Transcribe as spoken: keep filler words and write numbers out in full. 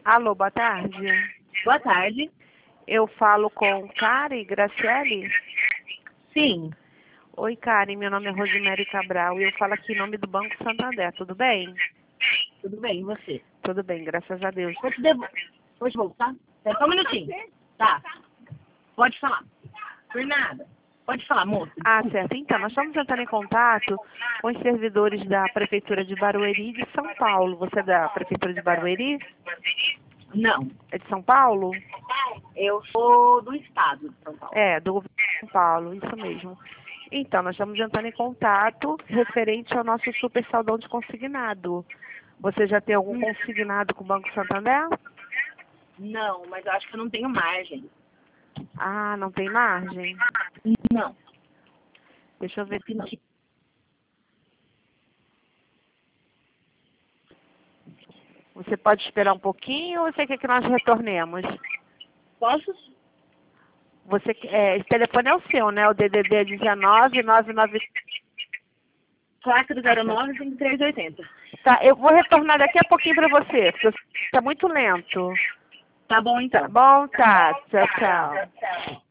Alô, boa tarde. Boa tarde. Eu falo com Karen Graciele? Sim. Oi, Karen, meu nome é Rosemary Cabral e eu falo aqui em nome do Banco Santander, tudo bem? Tudo bem, e você? Tudo bem, graças a Deus. Vou te devo... Vou te voltar? Espera só um minutinho. Tá. Pode falar. Por nada. Pode falar, moça. Ah, certo. Então, nós estamos entrando em contato com os servidores da Prefeitura de Barueri de São Paulo. Você é da Prefeitura de Barueri? Não. É de São Paulo? Eu sou do estado de São Paulo. É, do governo de São Paulo, isso mesmo. Então, nós estamos entrando em contato referente ao nosso super saldão de consignado. Você já tem algum consignado com o Banco Santander? Não, mas eu acho que eu não tenho margem. Ah, não tem margem? Não. Deixa eu ver. Acho que não. Você pode esperar um pouquinho ou você quer que nós retornemos? Posso? Você, é, esse telefone é o seu, né? O D D D dezenove nove nove... quatro zero nove, cinco três oito zero. Tá, eu vou retornar daqui a pouquinho para você, porque está muito lento. Tá bom, então. Tá bom? Tá. Tchau, tchau.